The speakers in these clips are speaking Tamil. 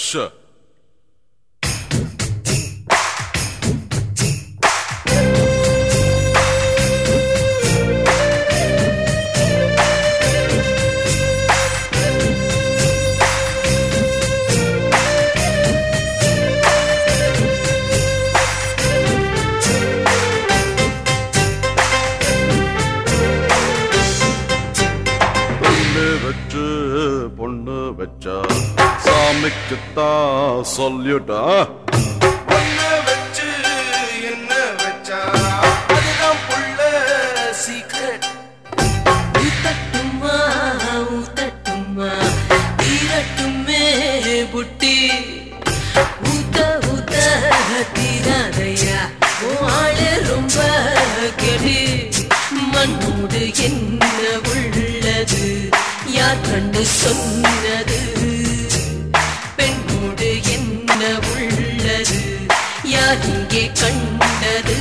பொண்ணு வச்சா சாமிக்குத்தான் சொல்லிட்டா பொண்ணு வச்சு என்ன வச்சா அதுதான் புள்ள சீக்ரெட். ஊத்தட்டுமா ஊத்தட்டுமா தீரட்டுமே புட்டி ஊத்த ஊத்த தீராதையா ஆளு ரொம்ப கெடி மண்ணோடு என்ன உள்ளது யார் கண்டு சொன்னது பெண்ணோடு என்ன உள்ளது யார் இங்கே கண்டது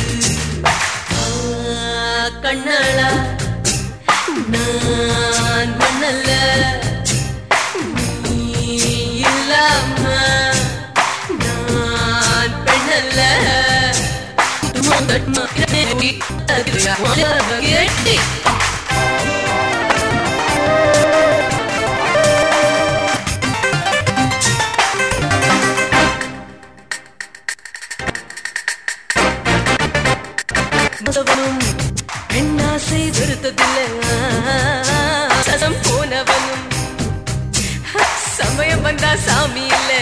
கண்ணாளா நான் மண்ணல்ல நீ இல்லாம நான் பெண்ணல்ல கேட்டி பெண்ணாசை வருத்ததில்லை சதம் போனவனும் சமயம் வந்தா சாமி இல்ல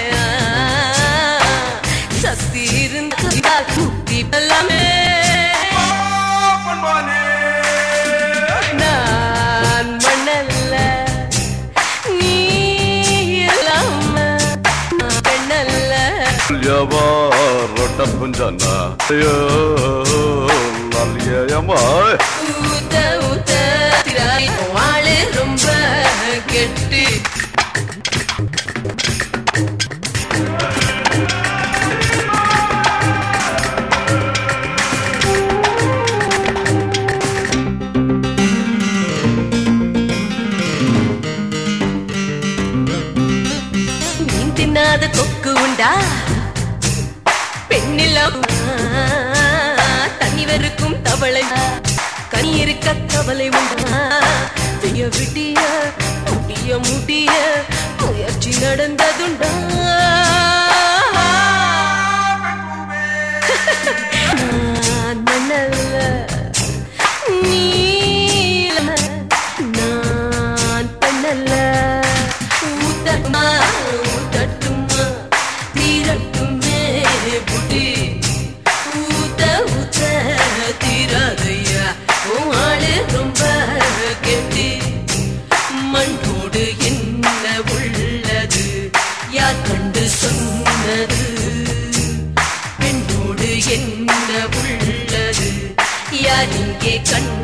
சக்தி இருந்தா கூட்டி எல்லாமே நான் மண்ணல்ல நீ இல்லாம பெண்ணல்ல ரொட்ட புஞ்சன்னா ஊத்த ஊத்த வாழு ரொம்ப கெட்டு மீன் தின்னாத கொக்கு உண்டா பெண்ணில் தண்ணி வெறுக்கும் தவளை கனி இருக்க கவலை உண்டா விடிய விடிய முடிய முடிய முயற்சி நடந்ததுண்டா நான் மண்ணல்ல நீ நான் பெண்ணல்ல ஊத்தட்டுமா ஊத்தட்டுமா தீரட்டுமே புடி ஊத்த ஊத்த தீராதையா ஆளு ரொம்ப கெட்டி மண்ணோடு என்ன உள்ளது யார் கண்டு சொன்னது பெண்ணோடு என்ன உள்ளது யார் இங்கே கண்டு